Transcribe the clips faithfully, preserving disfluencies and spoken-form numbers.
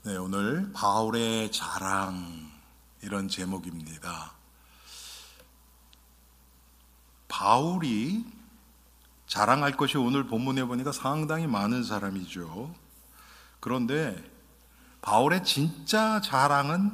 네, 오늘 바울의 자랑 이런 제목입니다. 바울이 자랑할 것이 오늘 본문에 보니까 상당히 많은 사람이죠. 그런데 바울의 진짜 자랑은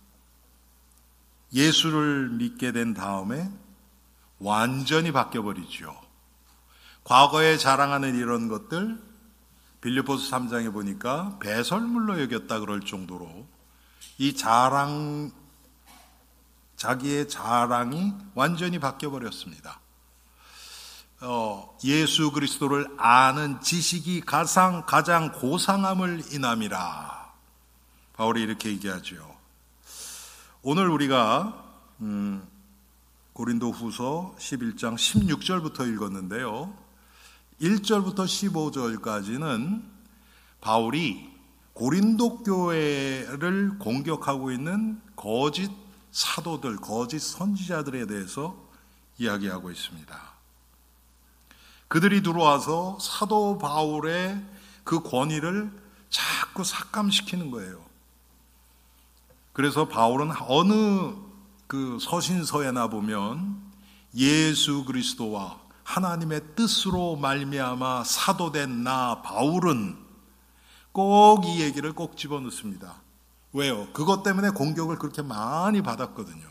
예수를 믿게 된 다음에 완전히 바뀌어버리죠. 과거에 자랑하는 이런 것들 빌립보서 삼 장에 보니까 배설물로 여겼다 그럴 정도로 이 자랑, 자기의 자랑이 완전히 바뀌어버렸습니다. 어, 예수 그리스도를 아는 지식이 가장, 가장 고상함을 인함이라. 바울이 이렇게 얘기하죠. 오늘 우리가 음, 고린도 후서 십일 장 십육 절부터 읽었는데요. 일 절부터 십오 절까지는 바울이 고린도 교회를 공격하고 있는 거짓 사도들, 거짓 선지자들에 대해서 이야기하고 있습니다. 그들이 들어와서 사도 바울의 그 권위를 자꾸 삭감시키는 거예요. 그래서 바울은 어느 그 서신서에나 보면 예수 그리스도와 하나님의 뜻으로 말미암아 사도된 나 바울은 꼭 이 얘기를 꼭 집어넣습니다. 왜요? 그것 때문에 공격을 그렇게 많이 받았거든요.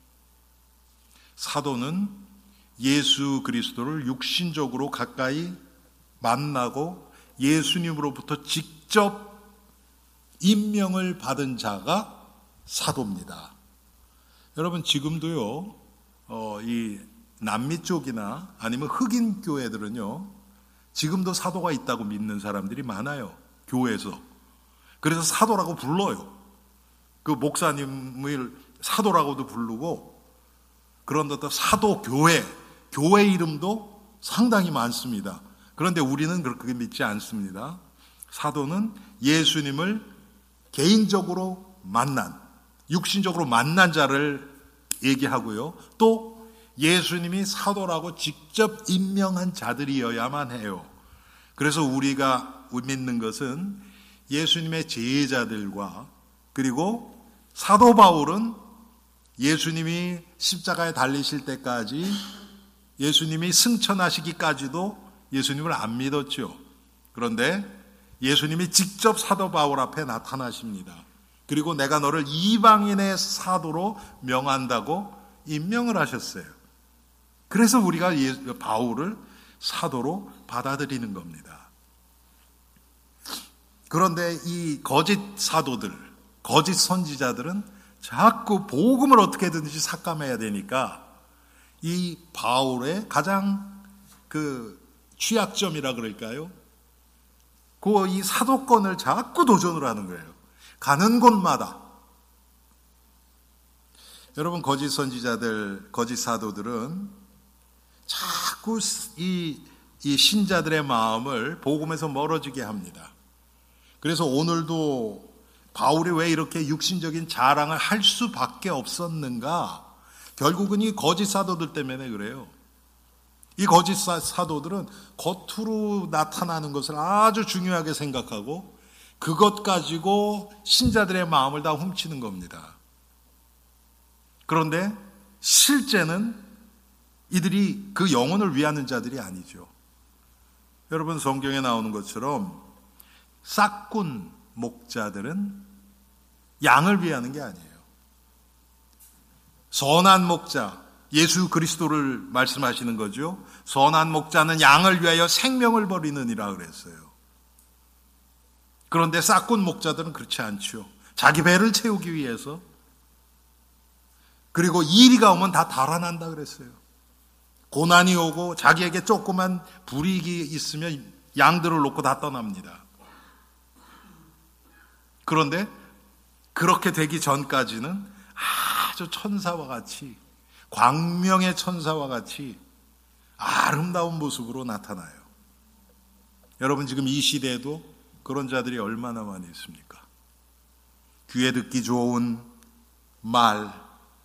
사도는 예수 그리스도를 육신적으로 가까이 만나고 예수님으로부터 직접 임명을 받은 자가 사도입니다. 여러분 지금도요, 어, 이 남미 쪽이나 아니면 흑인 교회들은요, 지금도 사도가 있다고 믿는 사람들이 많아요. 교회에서. 그래서 사도라고 불러요. 그 목사님을 사도라고도 부르고, 그런데 또 사도교회, 교회 이름도 상당히 많습니다. 그런데 우리는 그렇게 믿지 않습니다. 사도는 예수님을 개인적으로 만난, 육신적으로 만난 자를 얘기하고요. 또 예수님이 사도라고 직접 임명한 자들이어야만 해요. 그래서 우리가 믿는 것은 예수님의 제자들과 그리고 사도 바울은 예수님이 십자가에 달리실 때까지 예수님이 승천하시기까지도 예수님을 안 믿었죠. 그런데 예수님이 직접 사도 바울 앞에 나타나십니다. 그리고 내가 너를 이방인의 사도로 명한다고 임명을 하셨어요. 그래서 우리가 바울을 사도로 받아들이는 겁니다. 그런데 이 거짓 사도들, 거짓 선지자들은 자꾸 복음을 어떻게든지 삭감해야 되니까 이 바울의 가장 그 취약점이라 그럴까요? 그 이 사도권을 자꾸 도전을 하는 거예요. 가는 곳마다. 여러분 거짓 선지자들, 거짓 사도들은 자꾸 이, 이 신자들의 마음을 복음에서 멀어지게 합니다. 그래서 오늘도 바울이 왜 이렇게 육신적인 자랑을 할 수밖에 없었는가? 결국은 이 거짓 사도들 때문에 그래요. 이 거짓 사도들은 겉으로 나타나는 것을 아주 중요하게 생각하고 그것 가지고 신자들의 마음을 다 훔치는 겁니다. 그런데 실제는 이들이 그 영혼을 위하는 자들이 아니죠. 여러분 성경에 나오는 것처럼 싹군 목자들은 양을 위하는 게 아니에요. 선한 목자, 예수 그리스도를 말씀하시는 거죠. 선한 목자는 양을 위하여 생명을 버리느니라 그랬어요. 그런데 싹군 목자들은 그렇지 않죠. 자기 배를 채우기 위해서. 그리고 이리가 오면 다 달아난다 그랬어요. 고난이 오고 자기에게 조그만 불이익이 있으면 양들을 놓고 다 떠납니다. 그런데 그렇게 되기 전까지는 아주 천사와 같이, 광명의 천사와 같이 아름다운 모습으로 나타나요. 여러분 지금 이 시대에도 그런 자들이 얼마나 많이 있습니까? 귀에 듣기 좋은 말.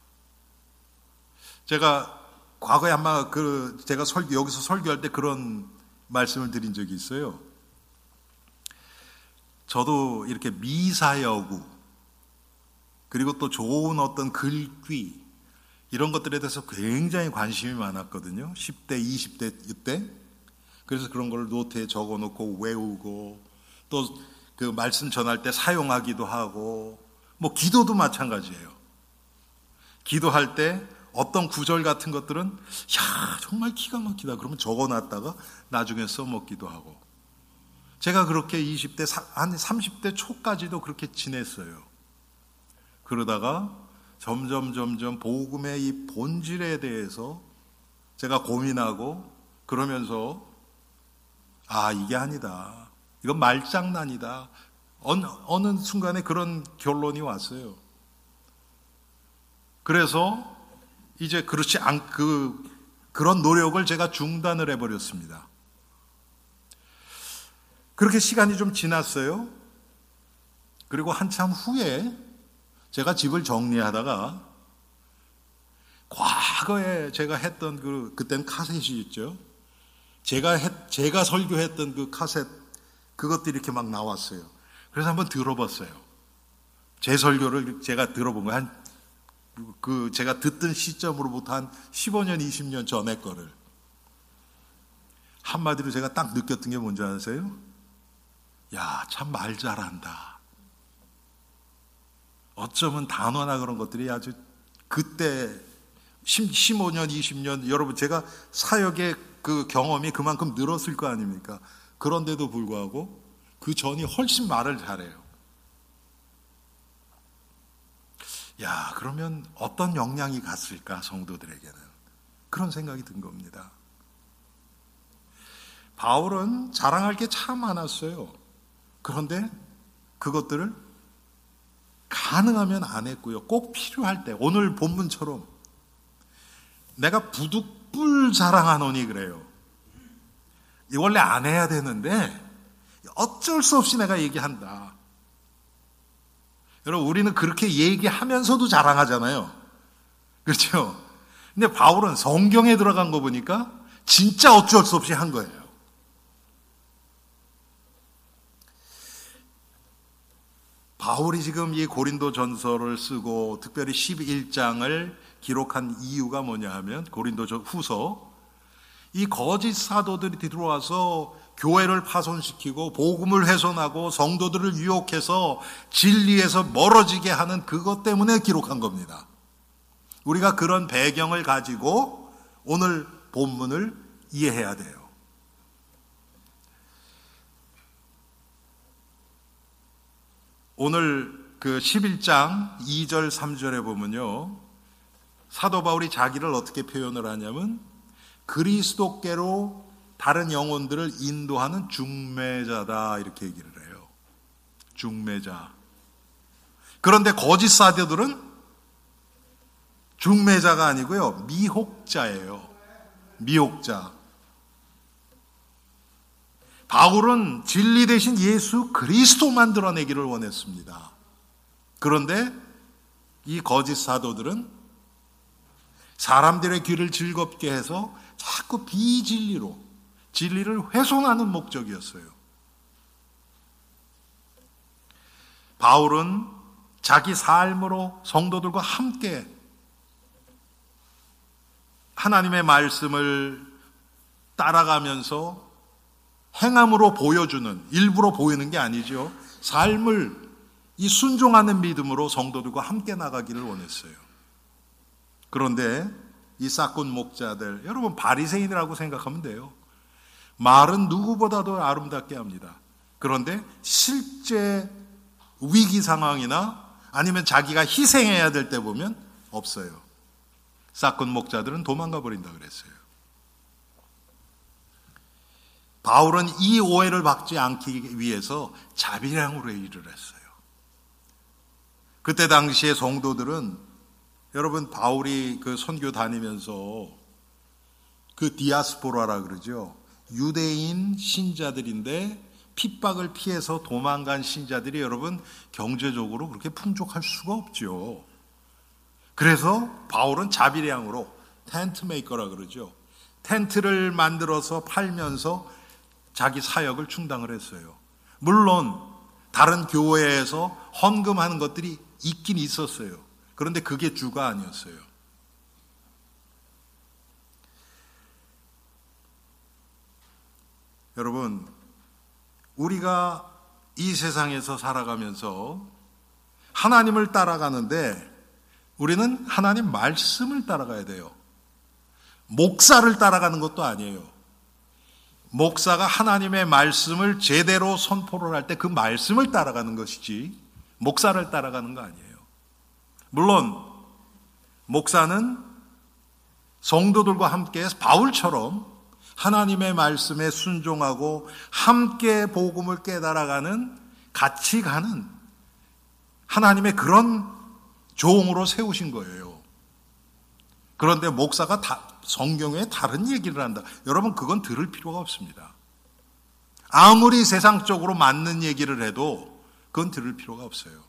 제가 과거에 아마 그 제가 설교 여기서 설교할 때 그런 말씀을 드린 적이 있어요. 저도 이렇게 미사여구, 그리고 또 좋은 어떤 글귀, 이런 것들에 대해서 굉장히 관심이 많았거든요. 십 대, 이십 대 이때. 그래서 그런 걸 노트에 적어 놓고 외우고, 또 그 말씀 전할 때 사용하기도 하고, 뭐 기도도 마찬가지예요. 기도할 때 어떤 구절 같은 것들은 야, 정말 기가 막히다 그러면 적어 놨다가 나중에 써먹기도 하고, 제가 그렇게 이십 대, 한 삼십 대 초까지도 그렇게 지냈어요. 그러다가 점점 점점 복음의 이 본질에 대해서 제가 고민하고 그러면서 아, 이게 아니다. 이건 말장난이다. 어느, 어느 순간에 그런 결론이 왔어요. 그래서 이제 그렇지 않, 그, 그런 노력을 제가 중단을 해버렸습니다. 그렇게 시간이 좀 지났어요. 그리고 한참 후에 제가 집을 정리하다가 과거에 제가 했던 그, 그땐 카셋이 있죠. 제가 했, 제가 설교했던 그 카셋, 그것들이 이렇게 막 나왔어요. 그래서 한번 들어봤어요. 제 설교를 제가 들어본 거, 한, 그, 제가 듣던 시점으로부터 한 십오 년, 이십 년 전의 거를. 한마디로 제가 딱 느꼈던 게 뭔지 아세요? 야, 참 말 잘한다. 어쩌면 단어나 그런 것들이 아주 그때 십오 년, 이십 년, 여러분 제가 사역의 그 경험이 그만큼 늘었을 거 아닙니까? 그런데도 불구하고 그 전이 훨씬 말을 잘해요. 야, 그러면 어떤 영향이 갔을까, 성도들에게는. 그런 생각이 든 겁니다. 바울은 자랑할 게 참 많았어요. 그런데 그것들을 가능하면 안 했고요. 꼭 필요할 때, 오늘 본문처럼 내가 부득불 자랑하노니 그래요. 원래 안 해야 되는데 어쩔 수 없이 내가 얘기한다. 여러분, 우리는 그렇게 얘기하면서도 자랑하잖아요. 그렇죠? 근데 바울은 성경에 들어간 거 보니까 진짜 어쩔 수 없이 한 거예요. 바울이 지금 이 고린도 전서를 쓰고 특별히 십일 장을 기록한 이유가 뭐냐 하면, 고린도 후서, 이 거짓 사도들이 들어와서 교회를 파손시키고 복음을 훼손하고 성도들을 유혹해서 진리에서 멀어지게 하는 그것 때문에 기록한 겁니다. 우리가 그런 배경을 가지고 오늘 본문을 이해해야 돼요. 오늘 그 십일 장 이 절 삼 절에 보면요, 사도 바울이 자기를 어떻게 표현을 하냐면 그리스도께로 다른 영혼들을 인도하는 중매자다, 이렇게 얘기를 해요. 중매자. 그런데 거짓 사도들은 중매자가 아니고요, 미혹자예요. 미혹자. 바울은 진리 대신 예수 그리스도만 드러내기를 원했습니다. 그런데 이 거짓 사도들은 사람들의 귀를 즐겁게 해서 자꾸 비진리로, 진리를 훼손하는 목적이었어요. 바울은 자기 삶으로 성도들과 함께 하나님의 말씀을 따라가면서 행함으로 보여주는, 일부러 보이는 게 아니죠. 삶을 이 순종하는 믿음으로 성도들과 함께 나가기를 원했어요. 그런데 이 싹군 목자들, 여러분 바리새인이라고 생각하면 돼요. 말은 누구보다도 아름답게 합니다. 그런데 실제 위기 상황이나 아니면 자기가 희생해야 될 때 보면 없어요. 싹군 목자들은 도망가 버린다 그랬어요. 바울은 이 오해를 받지 않기 위해서 자비량으로 일을 했어요. 그때 당시에 성도들은, 여러분 바울이 그 선교 다니면서 그 디아스포라라 그러죠. 유대인 신자들인데 핍박을 피해서 도망간 신자들이 여러분 경제적으로 그렇게 풍족할 수가 없죠. 그래서 바울은 자비량으로 텐트 메이커라 그러죠. 텐트를 만들어서 팔면서 자기 사역을 충당을 했어요. 물론 다른 교회에서 헌금하는 것들이 있긴 있었어요. 그런데 그게 주가 아니었어요. 여러분, 우리가 이 세상에서 살아가면서 하나님을 따라가는데 우리는 하나님 말씀을 따라가야 돼요. 목사를 따라가는 것도 아니에요. 목사가 하나님의 말씀을 제대로 선포를 할 때 그 말씀을 따라가는 것이지 목사를 따라가는 거 아니에요. 물론 목사는 성도들과 함께 바울처럼 하나님의 말씀에 순종하고 함께 복음을 깨달아가는, 같이 가는 하나님의 그런 종으로 세우신 거예요. 그런데 목사가 다 성경에 다른 얘기를 한다. 여러분, 그건 들을 필요가 없습니다. 아무리 세상적으로 맞는 얘기를 해도 그건 들을 필요가 없어요.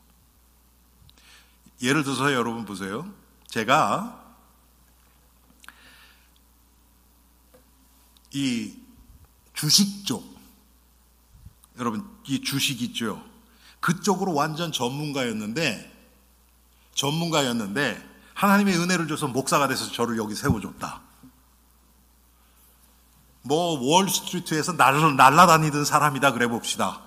예를 들어서 여러분 보세요. 제가 이 주식 쪽, 여러분 이 주식 있죠? 그쪽으로 완전 전문가였는데 전문가였는데 하나님의 은혜를 줘서 목사가 돼서 저를 여기 세워줬다. 뭐 월스트리트에서 날, 날아다니던 사람이다 그래 봅시다.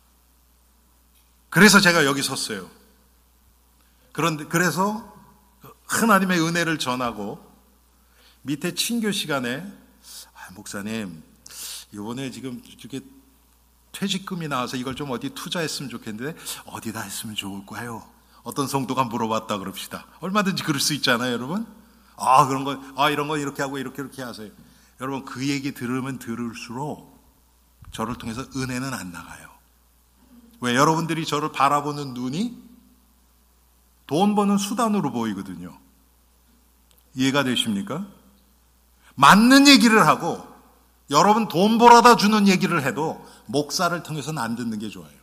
그래서 제가 여기 섰어요. 그런데 그래서 하나님의 은혜를 전하고 밑에 친교 시간에 아, 목사님 이번에 지금 이렇게 퇴직금이 나와서 이걸 좀 어디 투자했으면 좋겠는데 어디다 했으면 좋을까요? 어떤 성도가 물어봤다 그럽시다. 얼마든지 그럴 수 있잖아요, 여러분. 아, 그런 거, 아, 이런 거 이렇게 하고 이렇게 이렇게 하세요. 여러분, 그 얘기 들으면 들을수록 저를 통해서 은혜는 안 나가요. 왜? 여러분들이 저를 바라보는 눈이 돈 버는 수단으로 보이거든요. 이해가 되십니까? 맞는 얘기를 하고 여러분 돈 벌어다 주는 얘기를 해도 목사를 통해서는 안 듣는 게 좋아요.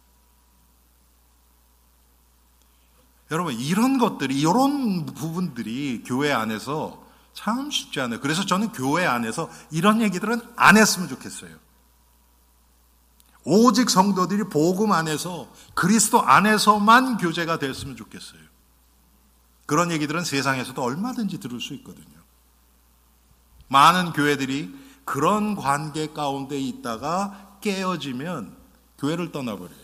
여러분, 이런 것들이, 이런 부분들이 교회 안에서 참 쉽지 않아요. 그래서 저는 교회 안에서 이런 얘기들은 안 했으면 좋겠어요. 오직 성도들이 복음 안에서, 그리스도 안에서만 교제가 됐으면 좋겠어요. 그런 얘기들은 세상에서도 얼마든지 들을 수 있거든요. 많은 교회들이 그런 관계 가운데 있다가 깨어지면 교회를 떠나버려요.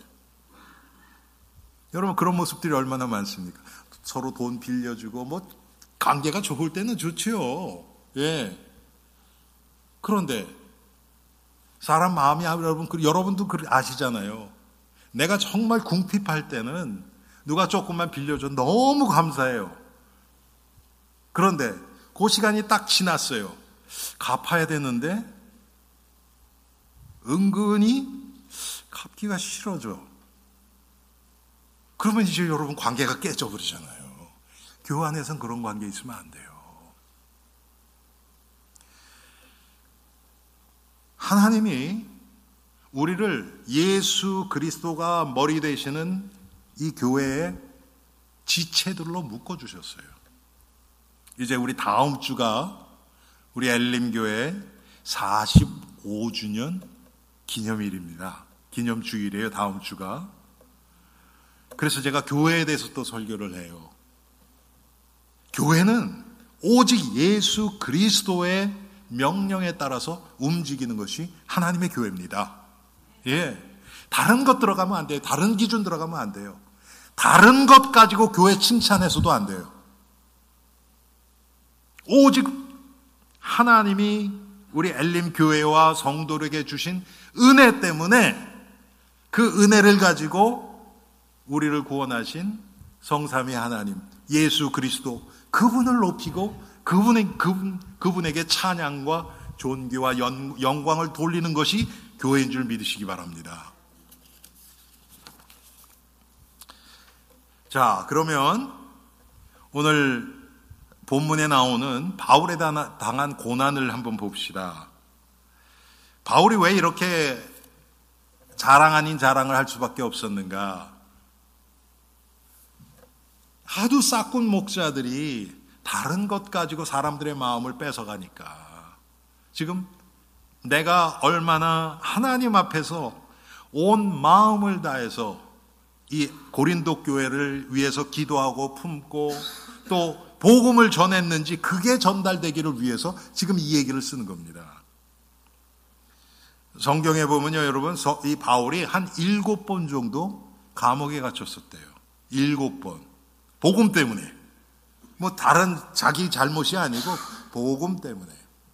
여러분, 그런 모습들이 얼마나 많습니까? 서로 돈 빌려주고 뭐 관계가 좋을 때는 좋지요. 예. 그런데 사람 마음이, 여러분, 여러분도 아시잖아요. 내가 정말 궁핍할 때는 누가 조금만 빌려줘 너무 감사해요. 그런데 그 시간이 딱 지났어요. 갚아야 되는데 은근히 갚기가 싫어져. 그러면 이제 여러분 관계가 깨져버리잖아요. 교회 안에서는 그런 관계 있으면 안 돼요. 하나님이 우리를 예수 그리스도가 머리 되시는 이 교회의 지체들로 묶어주셨어요. 이제 우리 다음 주가 우리 엘림교회 사십오 주년 기념일입니다. 기념주일이에요, 다음 주가. 그래서 제가 교회에 대해서 또 설교를 해요. 교회는 오직 예수 그리스도의 명령에 따라서 움직이는 것이 하나님의 교회입니다. 예. 다른 것 들어가면 안 돼요. 다른 기준 들어가면 안 돼요. 다른 것 가지고 교회 칭찬해서도 안 돼요. 오직 하나님이 우리 엘림 교회와 성도에게 주신 은혜 때문에 그 은혜를 가지고 우리를 구원하신 성삼위 하나님, 예수 그리스도, 그분을 높이고 그분의, 그분, 그분에게 찬양과 존귀와 연, 영광을 돌리는 것이 교회인 줄 믿으시기 바랍니다. 자, 그러면 오늘 본문에 나오는 바울에 당한 고난을 한번 봅시다. 바울이 왜 이렇게 자랑 아닌 자랑을 할 수밖에 없었는가? 하도 싹군 목자들이 다른 것 가지고 사람들의 마음을 뺏어가니까 지금 내가 얼마나 하나님 앞에서 온 마음을 다해서 이 고린도 교회를 위해서 기도하고 품고 또 복음을 전했는지 그게 전달되기를 위해서 지금 이 얘기를 쓰는 겁니다. 성경에 보면요, 여러분, 이 바울이 한 일곱 번 정도 감옥에 갇혔었대요. 일곱 번. 복음 때문에. 뭐 다른 자기 잘못이 아니고 복음 때문에.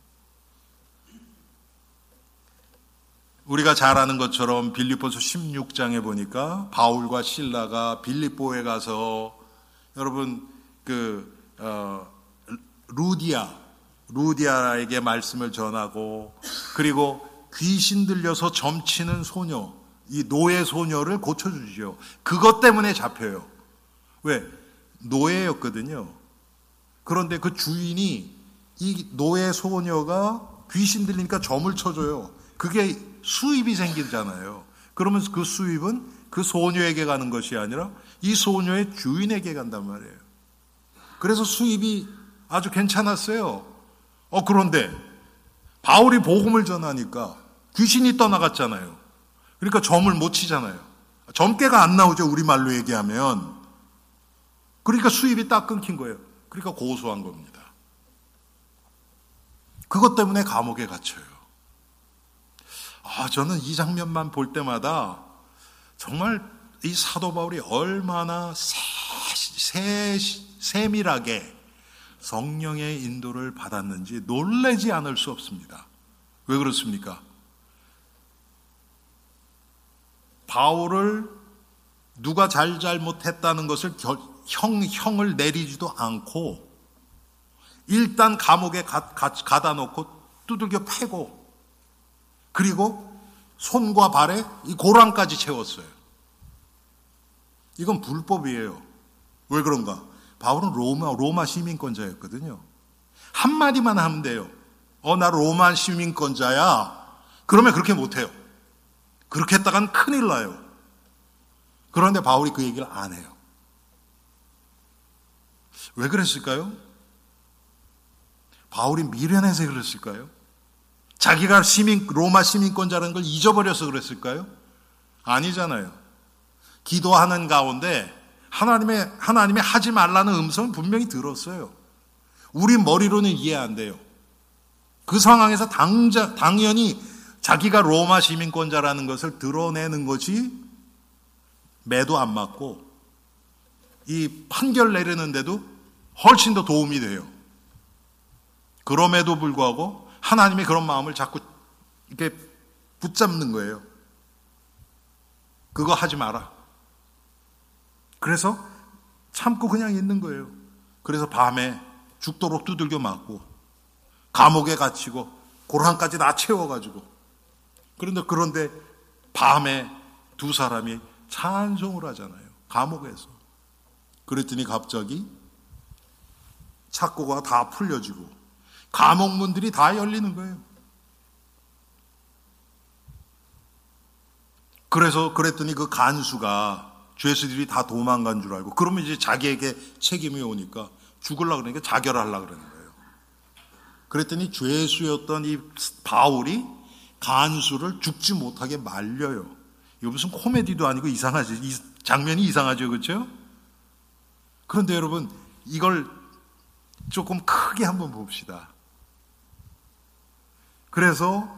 우리가 잘 아는 것처럼 빌립보서 십육 장에 보니까 바울과 실라가 빌립보에 가서 여러분 그 어, 루디아 루디아에게 말씀을 전하고 그리고 귀신 들려서 점치는 소녀, 이 노예 소녀를 고쳐주죠. 그것 때문에 잡혀요. 왜? 노예였거든요. 그런데 그 주인이 이 노예 소녀가 귀신 들리니까 점을 쳐줘요. 그게 수입이 생기잖아요. 그러면 그 수입은 그 소녀에게 가는 것이 아니라 이 소녀의 주인에게 간단 말이에요. 그래서 수입이 아주 괜찮았어요. 어, 그런데 바울이 복음을 전하니까 귀신이 떠나갔잖아요. 그러니까 점을 못 치잖아요. 점괘가 안 나오죠, 우리말로 얘기하면. 그러니까 수입이 딱 끊긴 거예요. 그러니까 고소한 겁니다. 그것 때문에 감옥에 갇혀요. 아, 저는 이 장면만 볼 때마다 정말 이 사도 바울이 얼마나 세, 세, 세밀하게 성령의 인도를 받았는지 놀라지 않을 수 없습니다. 왜 그렇습니까? 바울을 누가 잘잘못했다는 것을 결, 형, 형을 내리지도 않고 일단 감옥에 가, 가, 가다 놓고 두들겨 패고 그리고 손과 발에 이 고랑까지 채웠어요. 이건 불법이에요. 왜 그런가? 바울은 로마, 로마 시민권자였거든요. 한마디만 하면 돼요. 어, 나 로마 시민권자야. 그러면 그렇게 못해요. 그렇게 했다간 큰일 나요. 그런데 바울이 그 얘기를 안 해요. 왜 그랬을까요? 바울이 미련해서 그랬을까요? 자기가 시민, 로마 시민권자라는 걸 잊어버려서 그랬을까요? 아니잖아요. 기도하는 가운데 하나님의, 하나님의 하지 말라는 음성은 분명히 들었어요. 우리 머리로는 이해 안 돼요. 그 상황에서 당자, 당연히 자기가 로마 시민권자라는 것을 드러내는 것이 매도 안 맞고 이 판결 내리는데도 훨씬 더 도움이 돼요. 그럼에도 불구하고 하나님의 그런 마음을 자꾸 이렇게 붙잡는 거예요. 그거 하지 마라. 그래서 참고 그냥 있는 거예요. 그래서 밤에 죽도록 두들겨 맞고 감옥에 갇히고 고랑까지 다 채워가지고 그런데 그런데 밤에 두 사람이 찬송을 하잖아요. 감옥에서. 그랬더니 갑자기 착고가 다 풀려지고 감옥문들이 다 열리는 거예요. 그래서 그랬더니 그 간수가 죄수들이 다 도망간 줄 알고 그러면 이제 자기에게 책임이 오니까 죽으려고 그러니까 자결하려고 그러는 거예요. 그랬더니 죄수였던 이 바울이 간수를 죽지 못하게 말려요. 이거 무슨 코미디도 아니고 이상하지. 이 장면이 이상하죠. 그렇죠? 그런데 여러분 이걸 조금 크게 한번 봅시다. 그래서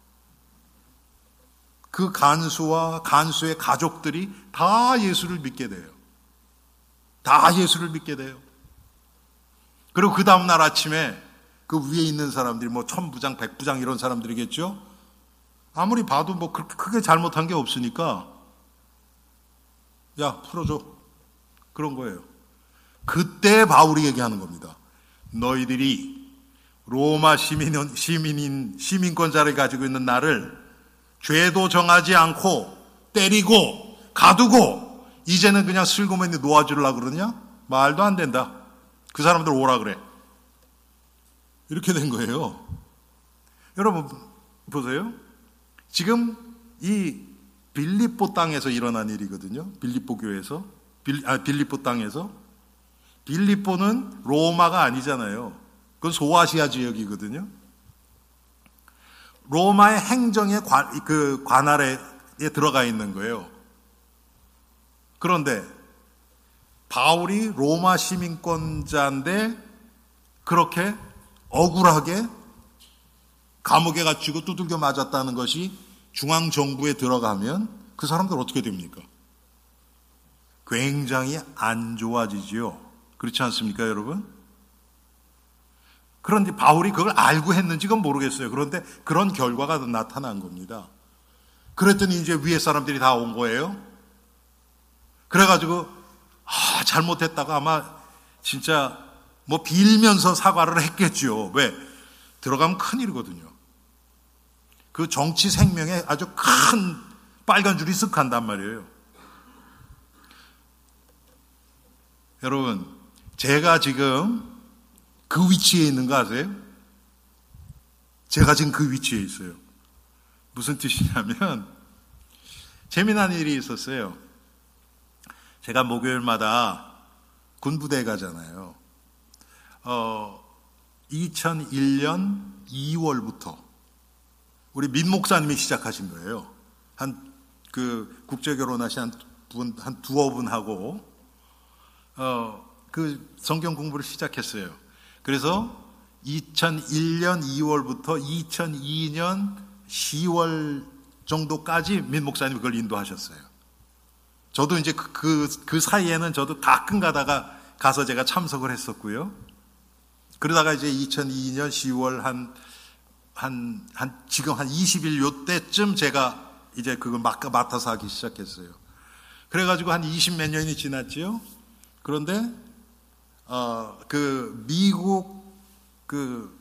그 간수와 간수의 가족들이 다 예수를 믿게 돼요. 다 예수를 믿게 돼요. 그리고 그 다음날 아침에 그 위에 있는 사람들이 뭐 천부장, 백부장 이런 사람들이겠죠? 아무리 봐도 뭐 그렇게 크게 잘못한 게 없으니까 야, 풀어줘. 그런 거예요. 그때 바울이 얘기하는 겁니다. 너희들이 로마 시민인, 시민인, 시민권자를 가지고 있는 나를 죄도 정하지 않고 때리고 가두고 이제는 그냥 슬그머니 놓아주려고 그러냐? 말도 안 된다. 그 사람들 오라 그래. 이렇게 된 거예요. 여러분 보세요. 지금 이 빌립보 땅에서 일어난 일이거든요. 빌립보 교회에서. 빌, 아, 빌립보 땅에서. 빌립보는 로마가 아니잖아요. 그건 소아시아 지역이거든요. 로마의 행정의 관, 그 관할에 들어가 있는 거예요. 그런데 바울이 로마 시민권자인데 그렇게 억울하게 감옥에 갇히고 두들겨 맞았다는 것이 중앙정부에 들어가면 그 사람들 어떻게 됩니까? 굉장히 안 좋아지지요. 그렇지 않습니까, 여러분? 그런데 바울이 그걸 알고 했는지 그건 모르겠어요. 그런데 그런 결과가 나타난 겁니다. 그랬더니 이제 위에 사람들이 다 온 거예요. 그래가지고 아, 잘못했다가 아마 진짜 뭐 빌면서 사과를 했겠죠. 왜? 들어가면 큰일이거든요. 그 정치 생명에 아주 큰 빨간 줄이 쓱 간단 말이에요. 여러분, 제가 지금 그 위치에 있는 거 아세요? 제가 지금 그 위치에 있어요. 무슨 뜻이냐면 재미난 일이 있었어요. 제가 목요일마다 군부대에 가잖아요. 어, 이천일 년 이월부터 우리 민 목사님이 시작하신 거예요. 한 그 국제 결혼하신 한 분, 한 두어 분하고 어, 그 성경 공부를 시작했어요. 그래서 이천일 년 이월부터 이천이 년 시월 정도까지 민 목사님이 그걸 인도하셨어요. 저도 이제 그, 그, 그 사이에는 저도 가끔 가다가 가서 제가 참석을 했었고요. 그러다가 이제 이천이 년 시월 한, 한, 한, 지금 한 이십 일 요때쯤 제가 이제 그걸 막, 맡아서 하기 시작했어요. 그래가지고 한 이십 몇 년이 지났지요. 그런데, 어, 그, 미국 그,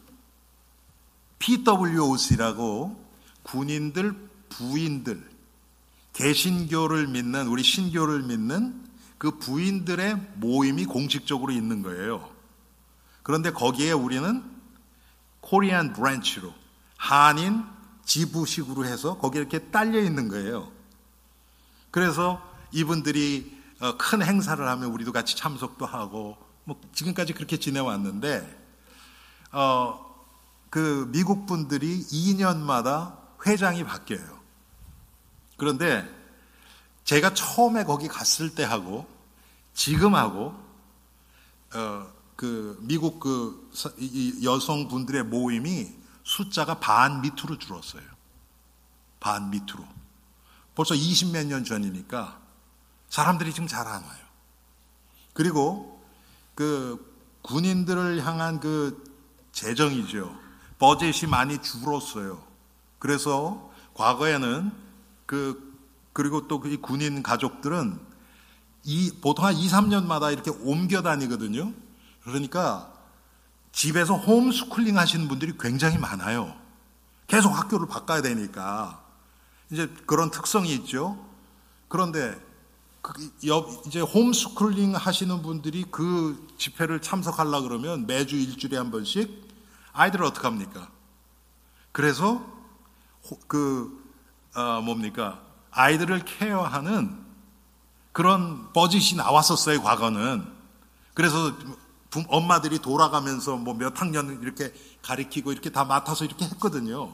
피더블유오씨라고 군인들, 부인들, 개신교를 믿는, 우리 신교를 믿는 그 부인들의 모임이 공식적으로 있는 거예요. 그런데 거기에 우리는 코리안 브랜치로, 한인 지부식으로 해서 거기에 이렇게 딸려 있는 거예요. 그래서 이분들이 큰 행사를 하면 우리도 같이 참석도 하고, 뭐 지금까지 그렇게 지내왔는데, 어, 그 미국 분들이 이 년마다 회장이 바뀌어요. 그런데 제가 처음에 거기 갔을 때 하고 지금하고 어, 그 미국 그 여성분들의 모임이 숫자가 반 밑으로 줄었어요. 반 밑으로. 벌써 이십 몇 년 전이니까 사람들이 지금 잘 안 와요. 그리고 그 군인들을 향한 그 재정이죠. 버젯이 많이 줄었어요. 그래서 과거에는 그, 그리고 또 이 군인 가족들은 이, 보통 한 이, 삼 년마다 이렇게 옮겨 다니거든요. 그러니까 집에서 홈스쿨링 하시는 분들이 굉장히 많아요. 계속 학교를 바꿔야 되니까. 이제 그런 특성이 있죠. 그런데 그 옆, 이제 홈스쿨링 하시는 분들이 그 집회를 참석하려고 그러면 매주 일주일에 한 번씩 아이들을 어떻게 합니까? 그래서 그 어, 뭡니까? 아이들을 케어하는 그런 버짓이 나왔었어요, 과거는. 그래서 엄마들이 돌아가면서 뭐 몇 학년 이렇게 가리키고 이렇게 다 맡아서 이렇게 했거든요.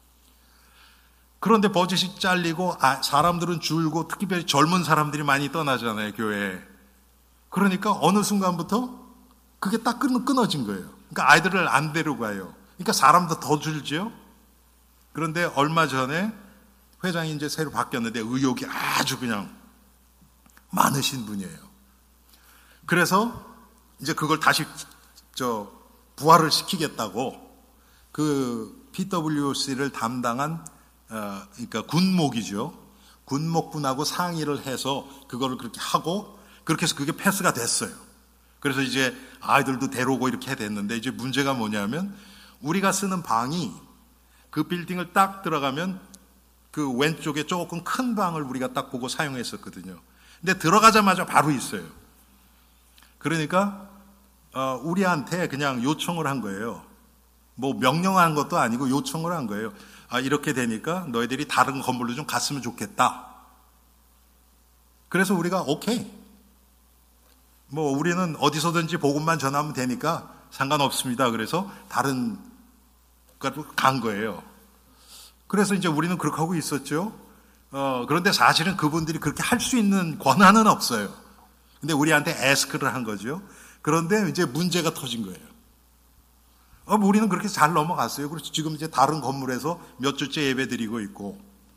그런데 버짓이 잘리고 아, 사람들은 줄고 특히 젊은 사람들이 많이 떠나잖아요, 교회에. 그러니까 어느 순간부터 그게 딱 끊어진 거예요. 그러니까 아이들을 안 데리고 가요. 그러니까 사람도 더 줄지요. 그런데 얼마 전에 회장이 이제 새로 바뀌었는데 의욕이 아주 그냥 많으신 분이에요. 그래서 이제 그걸 다시 저 부활을 시키겠다고 그 피더블유오씨를 담당한 어 그러니까 군목이죠. 군목분하고 상의를 해서 그거를 그렇게 하고 그렇게 해서 그게 패스가 됐어요. 그래서 이제 아이들도 데려오고 이렇게 해야 됐는데 이제 문제가 뭐냐면 우리가 쓰는 방이 그 빌딩을 딱 들어가면 그 왼쪽에 조금 큰 방을 우리가 딱 보고 사용했었거든요. 근데 들어가자마자 바로 있어요. 그러니까 어, 우리한테 그냥 요청을 한 거예요. 뭐 명령한 것도 아니고 요청을 한 거예요. 아, 이렇게 되니까 너희들이 다른 건물로 좀 갔으면 좋겠다. 그래서 우리가 오케이. 뭐 우리는 어디서든지 복음만 전하면 되니까 상관없습니다. 그래서 다른 곳으로 간 거예요. 그래서 이제 우리는 그렇게 하고 있었죠. 어, 그런데 사실은 그분들이 그렇게 할 수 있는 권한은 없어요. 근데 우리한테 에스크를 한 거죠. 그런데 이제 문제가 터진 거예요. 어, 우리는 그렇게 잘 넘어갔어요. 그래서 지금 이제 다른 건물에서 몇 주째 예배 드리고 있고.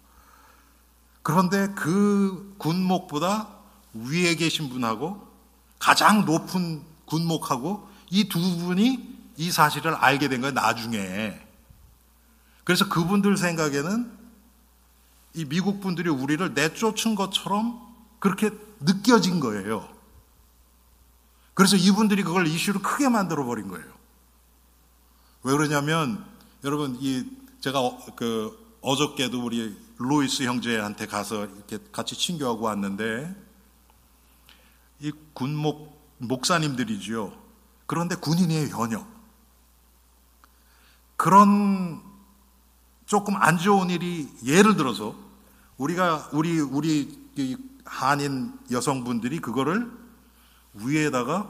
그런데 그 군목보다 위에 계신 분하고 가장 높은 군목하고 이 두 분이 이 사실을 알게 된 거예요, 나중에. 그래서 그분들 생각에는 이 미국 분들이 우리를 내쫓은 것처럼 그렇게 느껴진 거예요. 그래서 이분들이 그걸 이슈로 크게 만들어 버린 거예요. 왜 그러냐면, 여러분, 이, 제가 어, 그, 어저께도 우리 루이스 형제한테 가서 이렇게 같이 친교하고 왔는데, 이 군목, 목사님들이지요. 그런데 군인이에요, 현역. 그런 조금 안 좋은 일이, 예를 들어서, 우리가, 우리, 우리 한인 여성분들이 그거를 위에다가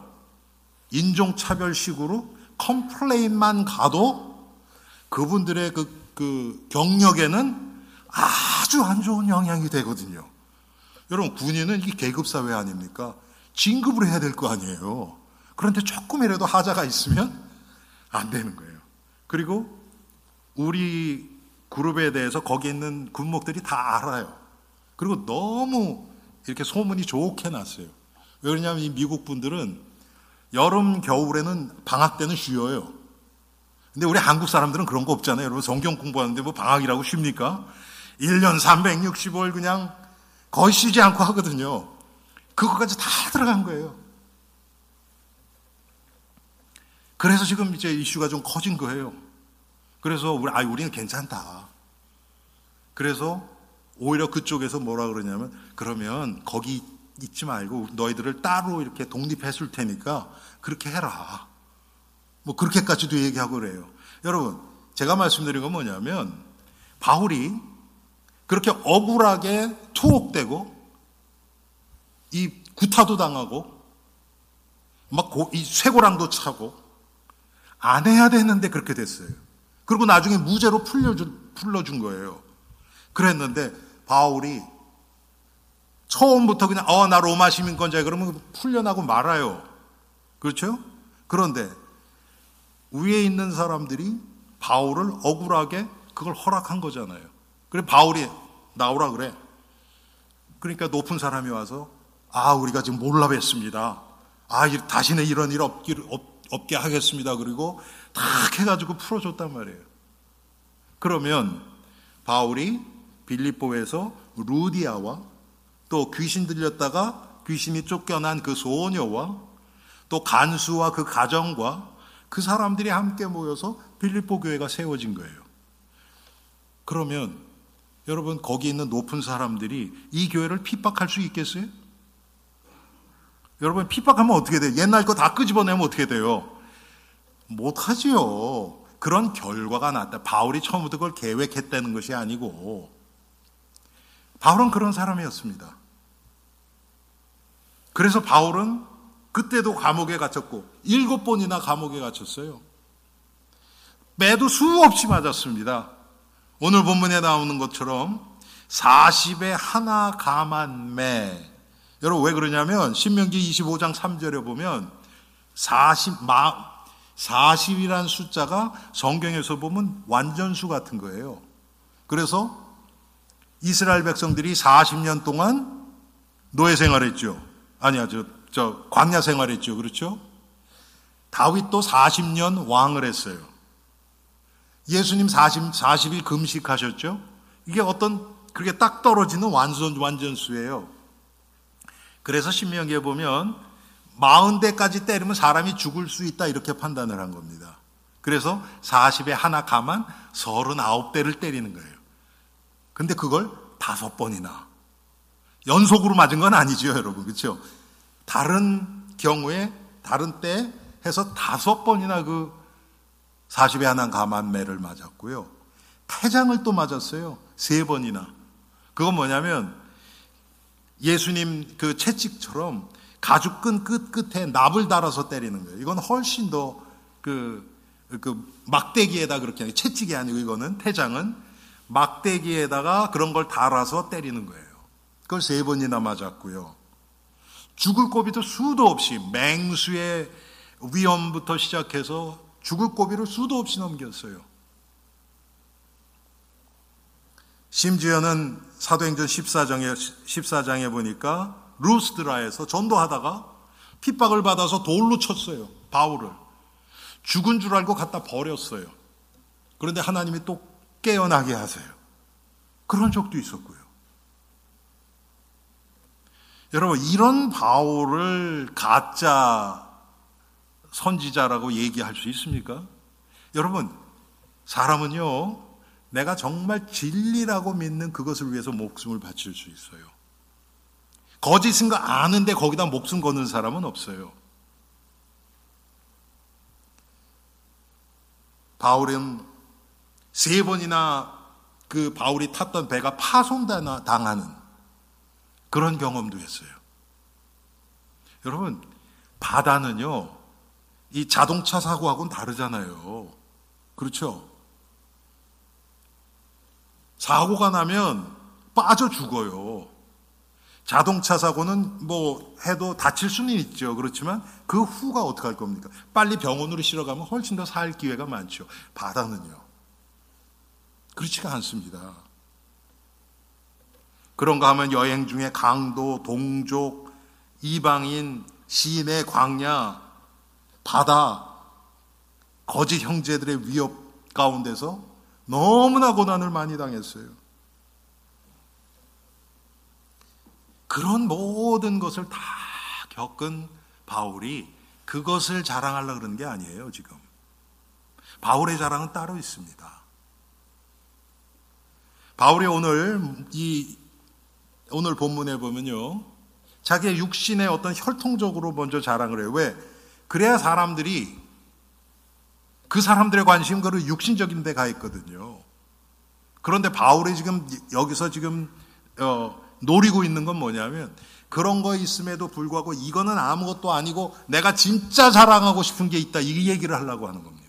인종차별식으로 컴플레인만 가도 그분들의 그, 그 경력에는 아주 안 좋은 영향이 되거든요. 여러분, 군인은 이게 계급사회 아닙니까? 진급을 해야 될 거 아니에요. 그런데 조금이라도 하자가 있으면 안 되는 거예요. 그리고 우리 그룹에 대해서 거기 있는 군목들이 다 알아요. 그리고 너무 이렇게 소문이 좋게 났어요. 왜 그러냐면 이 미국 분들은 여름, 겨울에는 방학 때는 쉬어요. 근데 우리 한국 사람들은 그런 거 없잖아요. 여러분, 성경 공부하는데 뭐 방학이라고 쉽니까? 일 년 삼백육십오 일 그냥 거의 쉬지 않고 하거든요. 그거까지 다 들어간 거예요. 그래서 지금 이제 이슈가 좀 커진 거예요. 그래서 우리, 아, 우리는 괜찮다. 그래서 오히려 그쪽에서 뭐라 그러냐면, 그러면 거기 있지 말고 너희들을 따로 이렇게 독립했을 테니까 그렇게 해라. 뭐 그렇게까지도 얘기하고 그래요. 여러분, 제가 말씀드린 건 뭐냐면, 바울이 그렇게 억울하게 투옥되고 이 구타도 당하고 막 이 쇠고랑도 차고 안 해야 되는데 그렇게 됐어요. 그리고 나중에 무죄로 풀려준, 풀려준 거예요. 그랬는데 바울이 처음부터 그냥 어, 나 로마 시민권자야 그러면 풀려나고 말아요. 그렇죠? 그런데 위에 있는 사람들이 바울을 억울하게 그걸 허락한 거잖아요. 그래 바울이 나오라 그래. 그러니까 높은 사람이 와서 아, 우리가 지금 몰라 뵀습니다. 아, 다시는 이런 일 없기, 없, 없게 하겠습니다. 그리고 탁 해가지고 풀어줬단 말이에요. 그러면 바울이 빌립보에서 루디아와 또 귀신 들렸다가 귀신이 쫓겨난 그 소녀와 또 간수와 그 가정과 그 사람들이 함께 모여서 빌립보 교회가 세워진 거예요. 그러면 여러분, 거기 있는 높은 사람들이 이 교회를 핍박할 수 있겠어요? 여러분, 핍박하면 어떻게 돼요? 옛날 거 다 끄집어내면 어떻게 돼요? 못하지요. 그런 결과가 났다. 바울이 처음부터 그걸 계획했다는 것이 아니고, 바울은 그런 사람이었습니다. 그래서 바울은 그때도 감옥에 갇혔고 일곱 번이나 감옥에 갇혔어요. 매도 수없이 맞았습니다. 오늘 본문에 나오는 것처럼 사십에 하나 감한 매. 여러분, 왜 그러냐면 신명기 이십오 장 삼 절에 보면 사십, 사십이라는 숫자가 성경에서 보면 완전수 같은 거예요. 그래서 이스라엘 백성들이 사십 년 동안 노예 생활했죠. 아니야, 저, 저 광야 생활했죠. 그렇죠? 다윗도 사십 년 왕을 했어요. 예수님 사십, 사십 일 금식하셨죠? 이게 어떤, 그게 딱 떨어지는 완전, 완전수예요. 그래서 신명기에 보면 마흔 대까지 때리면 사람이 죽을 수 있다 이렇게 판단을 한 겁니다. 그래서 사십에 하나 감한 서른아홉 대를 때리는 거예요. 근데 그걸 다섯 번이나 연속으로 맞은 건 아니죠, 여러분. 그렇죠? 다른 경우에 다른 때 해서 다섯 번이나 그 사십에 하나 감한 매를 맞았고요. 태장을 또 맞았어요. 세 번이나. 그건 뭐냐면 예수님 그 채찍처럼 가죽끈 끝 끝에 납을 달아서 때리는 거예요. 이건 훨씬 더 그 그 막대기에다 그렇게 하는 채찍이 아니고 이거는 태장은 막대기에다가 그런 걸 달아서 때리는 거예요. 그걸 세 번이나 맞았고요. 죽을 고비도 수도 없이 맹수의 위험부터 시작해서 죽을 고비를 수도 없이 넘겼어요. 심지어는 사도행전 십사 장에, 십사 장에 보니까 루스드라에서 전도하다가 핍박을 받아서 돌로 쳤어요. 바울을. 죽은 줄 알고 갖다 버렸어요. 그런데 하나님이 또 깨어나게 하세요. 그런 적도 있었고요. 여러분, 이런 바울을 가짜 선지자라고 얘기할 수 있습니까? 여러분, 사람은요, 내가 정말 진리라고 믿는 그것을 위해서 목숨을 바칠 수 있어요. 거짓인 거 아는데 거기다 목숨 거는 사람은 없어요. 바울은 세 번이나 그 바울이 탔던 배가 파손당하는 그런 경험도 했어요. 여러분, 바다는요, 이 자동차 사고하고는 다르잖아요. 그렇죠? 사고가 나면 빠져 죽어요. 자동차 사고는 뭐 해도 다칠 수는 있죠. 그렇지만 그 후가 어떻게 할 겁니까? 빨리 병원으로 실어가면 훨씬 더 살 기회가 많죠. 바다는요, 그렇지가 않습니다. 그런가 하면 여행 중에 강도, 동족, 이방인, 시내, 광야, 바다, 거짓 형제들의 위협 가운데서 너무나 고난을 많이 당했어요. 그런 모든 것을 다 겪은 바울이 그것을 자랑하려고 그러는 게 아니에요, 지금. 바울의 자랑은 따로 있습니다. 바울이 오늘 이 오늘 본문에 보면요, 자기의 육신의 어떤 혈통적으로 먼저 자랑을 해요. 왜? 그래야 사람들이, 그 사람들의 관심은 그 육신적인 데 가 있거든요. 그런데 바울이 지금 여기서 지금 어, 노리고 있는 건 뭐냐면, 그런 거 있음에도 불구하고 이거는 아무것도 아니고 내가 진짜 자랑하고 싶은 게 있다, 이 얘기를 하려고 하는 겁니다.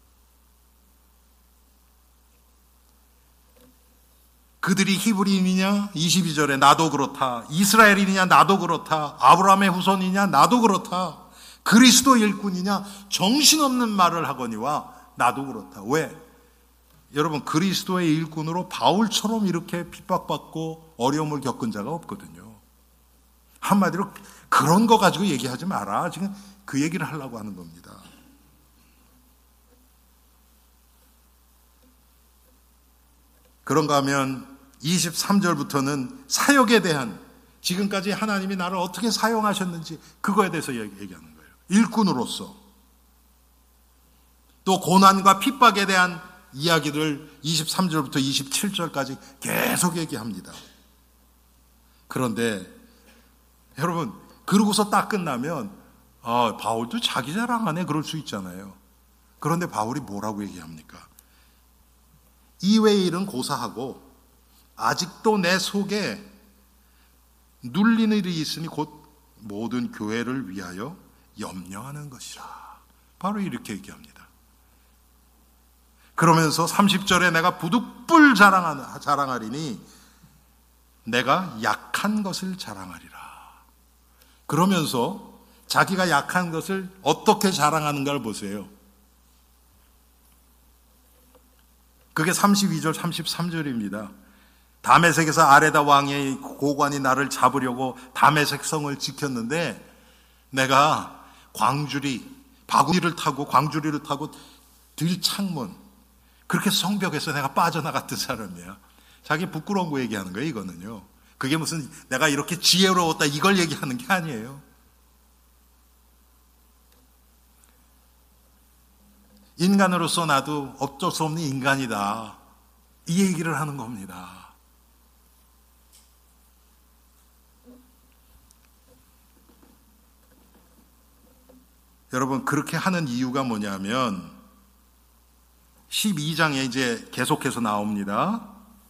그들이 히브리인이냐? 이십이 절에 나도 그렇다. 이스라엘인이냐? 나도 그렇다. 아브라함의 후손이냐? 나도 그렇다. 그리스도 일꾼이냐? 정신없는 말을 하거니와 나도 그렇다. 왜? 여러분, 그리스도의 일꾼으로 바울처럼 이렇게 핍박받고 어려움을 겪은 자가 없거든요. 한마디로 그런 거 가지고 얘기하지 마라. 지금 그 얘기를 하려고 하는 겁니다. 그런가 하면 이십삼 절부터는 사역에 대한, 지금까지 하나님이 나를 어떻게 사용하셨는지 그거에 대해서 얘기하는 거예요. 일꾼으로서. 또 고난과 핍박에 대한 이야기를 이십삼 절부터 이십칠 절까지 계속 얘기합니다. 그런데 여러분, 그러고서 딱 끝나면 아, 바울도 자기 자랑하네, 그럴 수 있잖아요. 그런데 바울이 뭐라고 얘기합니까? 이외의 일은 고사하고 아직도 내 속에 눌리는 일이 있으니 곧 모든 교회를 위하여 염려하는 것이라. 바로 이렇게 얘기합니다. 그러면서 삼십 절에 내가 부득불 자랑하는, 자랑하리니 내가 약한 것을 자랑하리라. 그러면서 자기가 약한 것을 어떻게 자랑하는가를 보세요. 그게 삼십이 절, 삼십삼 절입니다. 다메섹에서 아레다 왕의 고관이 나를 잡으려고 다메섹 성을 지켰는데 내가 광주리, 바구니를 타고 광주리를 타고 들창문, 그렇게 성벽에서 내가 빠져나갔던 사람이야. 자기 부끄러운 거 얘기하는 거예요, 이거는요. 그게 무슨 내가 이렇게 지혜로웠다 이걸 얘기하는 게 아니에요. 인간으로서 나도 어쩔 수 없는 인간이다, 이 얘기를 하는 겁니다. 여러분, 그렇게 하는 이유가 뭐냐면 십이 장에 이제 계속해서 나옵니다.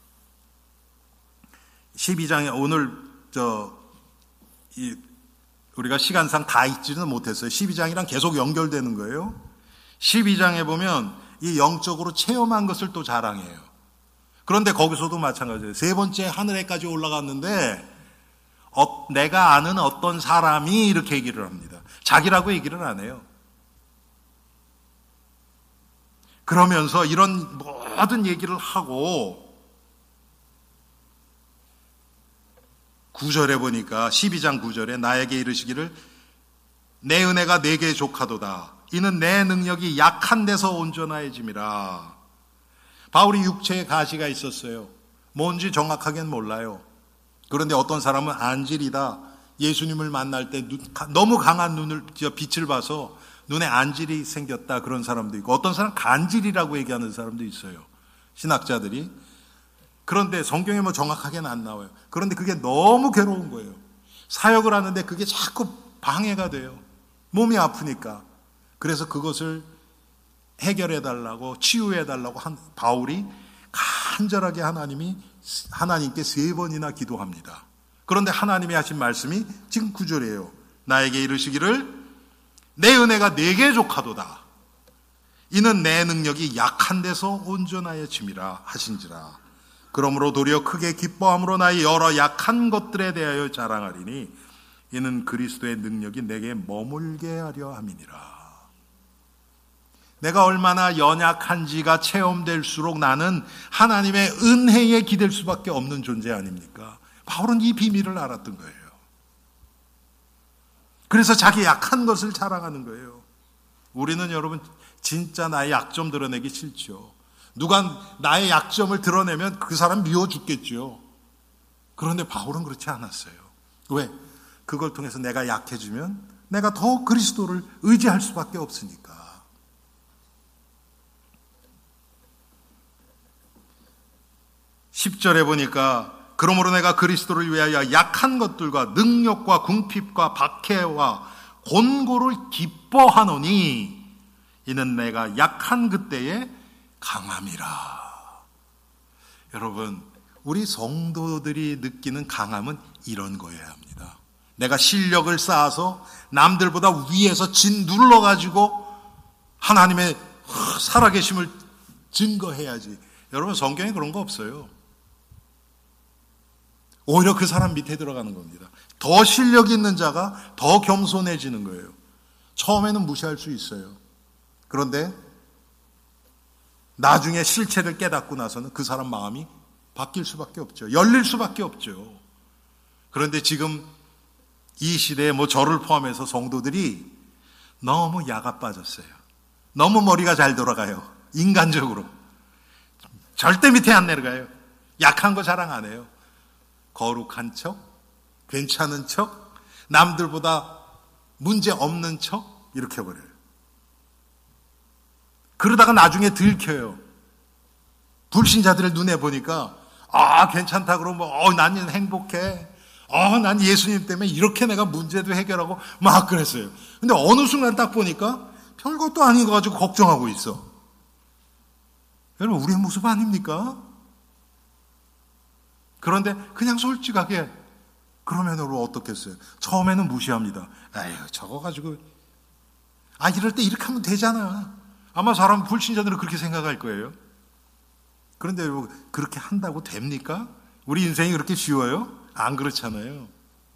십이 장에 오늘 저 이, 우리가 시간상 다 읽지는 못했어요. 십이 장이랑 계속 연결되는 거예요. 십이 장에 보면 이 영적으로 체험한 것을 또 자랑해요. 그런데 거기서도 마찬가지예요. 세 번째 하늘에까지 올라갔는데 어, 내가 아는 어떤 사람이 이렇게 얘기를 합니다. 자기라고 얘기를 안 해요. 그러면서 이런 모든 얘기를 하고 구 절에 보니까 십이 장 구 절에 나에게 이르시기를 내 은혜가 내게 족하도다. 이는 내 능력이 약한 데서 온전하여짐이라. 바울이 육체에 가시가 있었어요. 뭔지 정확하게는 몰라요. 그런데 어떤 사람은 안질이다. 예수님을 만날 때 눈, 너무 강한 눈을 빛을 봐서 눈에 안질이 생겼다. 그런 사람도 있고 어떤 사람은 간질이라고 얘기하는 사람도 있어요. 신학자들이. 그런데 성경에 뭐 정확하게는 안 나와요. 그런데 그게 너무 괴로운 거예요. 사역을 하는데 그게 자꾸 방해가 돼요. 몸이 아프니까. 그래서 그것을 해결해 달라고 치유해 달라고 한 바울이 간절하게 하나님이 하나님께 세 번이나 기도합니다. 그런데 하나님이 하신 말씀이 지금 구 절이에요. 나에게 이르시기를 내 은혜가 내게 족하도다. 이는 내 능력이 약한 데서 온전하여짐이라 하신지라. 그러므로 도리어 크게 기뻐함으로 나의 여러 약한 것들에 대하여 자랑하리니 이는 그리스도의 능력이 내게 머물게 하려 함이니라. 내가 얼마나 연약한지가 체험될수록 나는 하나님의 은혜에 기댈 수밖에 없는 존재 아닙니까? 바울은 이 비밀을 알았던 거예요. 그래서 자기 약한 것을 자랑하는 거예요. 우리는 여러분 진짜 나의 약점 드러내기 싫죠. 누가 나의 약점을 드러내면 그 사람 미워 죽겠죠. 그런데 바울은 그렇지 않았어요. 왜? 그걸 통해서 내가 약해지면 내가 더 그리스도를 의지할 수밖에 없으니까. 십 절에 보니까 그러므로 내가 그리스도를 위하여 약한 것들과 능력과 궁핍과 박해와 곤고를 기뻐하노니 이는 내가 약한 그때에 강함이라. 여러분, 우리 성도들이 느끼는 강함은 이런 거여야 합니다. 내가 실력을 쌓아서 남들보다 위에서 진 눌러가지고 하나님의 살아계심을 증거해야지. 여러분, 성경에 그런 거 없어요. 오히려 그 사람 밑에 들어가는 겁니다. 더 실력 있는 자가 더 겸손해지는 거예요. 처음에는 무시할 수 있어요. 그런데 나중에 실체를 깨닫고 나서는 그 사람 마음이 바뀔 수밖에 없죠. 열릴 수밖에 없죠. 그런데 지금 이 시대에 뭐 저를 포함해서 성도들이 너무 야가 빠졌어요. 너무 머리가 잘 돌아가요. 인간적으로. 절대 밑에 안 내려가요. 약한 거 자랑 안 해요. 거룩한 척, 괜찮은 척, 남들보다 문제 없는 척 이렇게 해버려요. 그러다가 나중에 들켜요. 불신자들을 눈에 보니까 아 괜찮다 그러면 어, 난 행복해. 어, 난 예수님 때문에 이렇게 내가 문제도 해결하고 막 그랬어요. 근데 어느 순간 딱 보니까 별것도 아닌 거 가지고 걱정하고 있어. 여러분 우리의 모습 아닙니까? 그런데 그냥 솔직하게 그러면 어떻겠어요? 처음에는 무시합니다. 에휴 저거 가지고 아 이럴 때 이렇게 하면 되잖아. 아마 사람 불신자들은 그렇게 생각할 거예요. 그런데 여러분 그렇게 한다고 됩니까? 우리 인생이 그렇게 쉬워요? 안 그렇잖아요.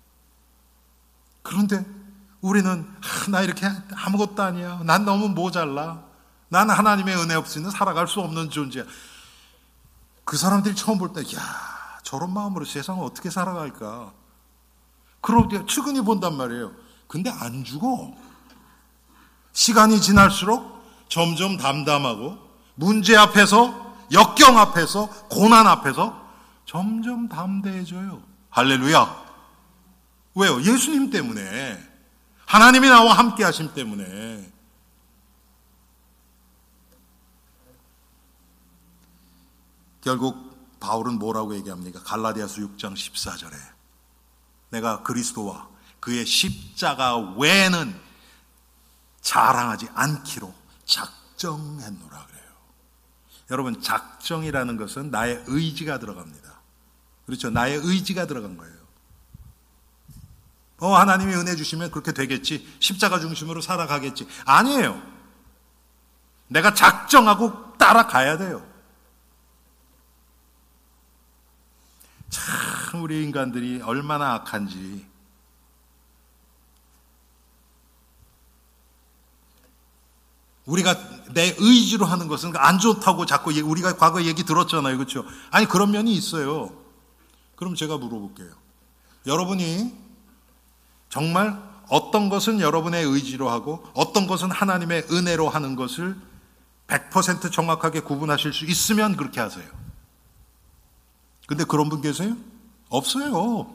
그런데 우리는 아, 나 이렇게 아무것도 아니야. 난 너무 모자라. 난 하나님의 은혜 없이는 살아갈 수 없는 존재야. 그 사람들이 처음 볼 때 야 저런 마음으로 세상을 어떻게 살아갈까? 그럴 때 측은히 본단 말이에요. 근데 안 죽어. 시간이 지날수록 점점 담담하고 문제 앞에서 역경 앞에서 고난 앞에서 점점 담대해져요. 할렐루야. 왜요? 예수님 때문에. 하나님이 나와 함께 하심 때문에. 결국 바울은 뭐라고 얘기합니까? 갈라디아서 육 장 십사 절에 내가 그리스도와 그의 십자가 외에는 자랑하지 않기로 작정했노라 그래요. 여러분 작정이라는 것은 나의 의지가 들어갑니다. 그렇죠? 나의 의지가 들어간 거예요. 어 하나님이 은혜 주시면 그렇게 되겠지. 십자가 중심으로 살아가겠지. 아니에요. 내가 작정하고 따라가야 돼요. 참 우리 인간들이 얼마나 악한지. 우리가 내 의지로 하는 것은 안 좋다고 자꾸 우리가 과거 얘기 들었잖아요. 그렇죠? 아니 그런 면이 있어요. 그럼 제가 물어볼게요. 여러분이 정말 어떤 것은 여러분의 의지로 하고 어떤 것은 하나님의 은혜로 하는 것을 백 퍼센트 정확하게 구분하실 수 있으면 그렇게 하세요. 근데 그런 분 계세요? 없어요.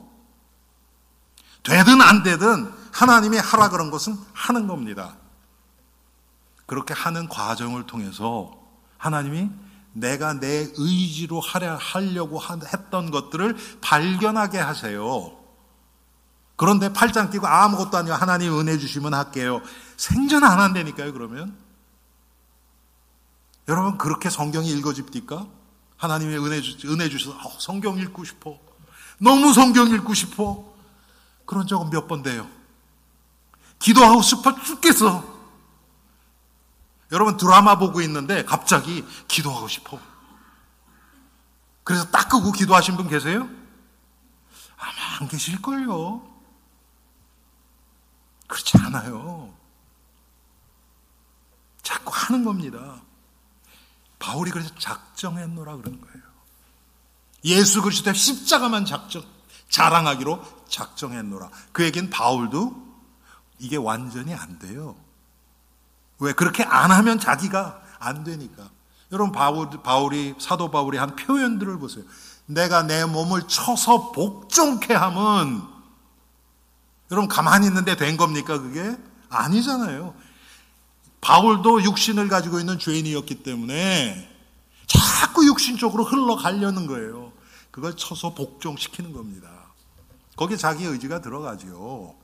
되든 안 되든 하나님이 하라 그런 것은 하는 겁니다. 그렇게 하는 과정을 통해서 하나님이 내가 내 의지로 하려, 하려고 했던 것들을 발견하게 하세요. 그런데 팔짱 끼고 아무것도 아니고 하나님 은혜 주시면 할게요. 생전 안 한다니까요. 그러면 여러분 그렇게 성경이 읽어집니까? 하나님의 은혜, 주, 은혜 주셔서 어, 성경 읽고 싶어. 너무 성경 읽고 싶어. 그런 적은 몇 번 돼요. 기도하고 싶어 죽겠어. 여러분 드라마 보고 있는데 갑자기 기도하고 싶어. 그래서 딱 끄고 기도하신 분 계세요? 아마 안 계실걸요. 그렇지 않아요. 자꾸 하는 겁니다. 바울이 그래서 작정했노라 그러는 거예요. 예수 그리스도의 십자가만 작정, 자랑하기로 작정했노라. 그에겐 바울도 이게 완전히 안 돼요. 왜? 그렇게 안 하면 자기가 안 되니까. 여러분 바울, 바울이 사도 바울이 한 표현들을 보세요. 내가 내 몸을 쳐서 복종케 하면 여러분 가만히 있는데 된 겁니까 그게? 아니잖아요. 바울도 육신을 가지고 있는 죄인이었기 때문에 자꾸 육신 쪽으로 흘러가려는 거예요. 그걸 쳐서 복종시키는 겁니다. 거기에 자기 의지가 들어가죠.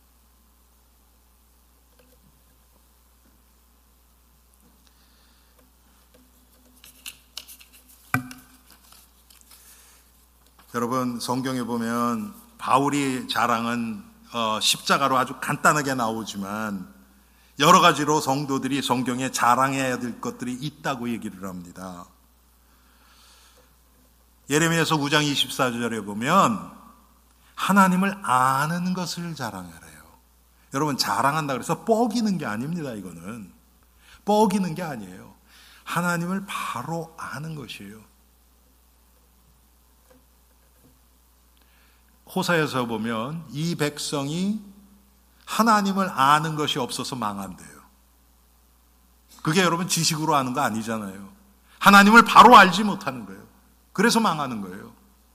여러분 성경에 보면 바울이 자랑은 어, 십자가로 아주 간단하게 나오지만 여러 가지로 성도들이 성경에 자랑해야 될 것들이 있다고 얘기를 합니다. 예레미야서 구 장 이십사 절에 보면 하나님을 아는 것을 자랑하래요. 여러분 자랑한다 그래서 뻐기는 게 아닙니다. 이거는 뻐기는 게 아니에요. 하나님을 바로 아는 것이에요. 호사에서 보면 이 백성이 하나님을 아는 것이 없어서 망한대요. 그게 여러분 지식으로 아는 거 아니잖아요. 하나님을 바로 알지 못하는 거예요. 그래서 망하는 거예요.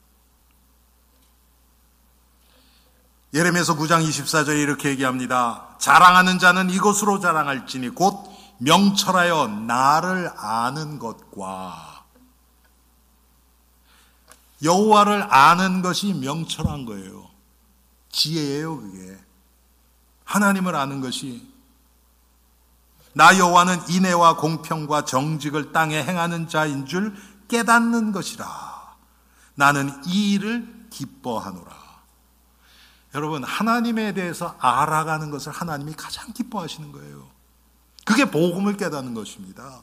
예레미야서 구 장 이십사 절에 이렇게 얘기합니다. 자랑하는 자는 이것으로 자랑할지니 곧 명철하여 나를 아는 것과 여호와를 아는 것이 명철한 거예요. 지혜예요, 그게. 하나님을 아는 것이 나 여호와는 인애와 공평과 정직을 땅에 행하는 자인 줄 깨닫는 것이라. 나는 이 일을 기뻐하노라. 여러분 하나님에 대해서 알아가는 것을 하나님이 가장 기뻐하시는 거예요. 그게 복음을 깨닫는 것입니다.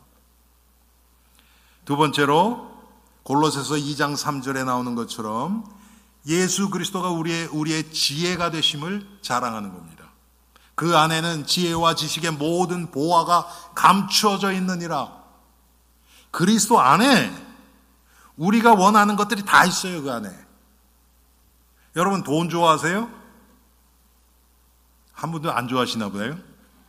두 번째로 골로새서 이 장 삼 절에 나오는 것처럼 예수 그리스도가 우리의, 우리의 지혜가 되심을 자랑하는 겁니다. 그 안에는 지혜와 지식의 모든 보화가 감추어져 있느니라. 그리스도 안에 우리가 원하는 것들이 다 있어요. 그 안에. 여러분 돈 좋아하세요? 한 분도 안 좋아하시나 봐요?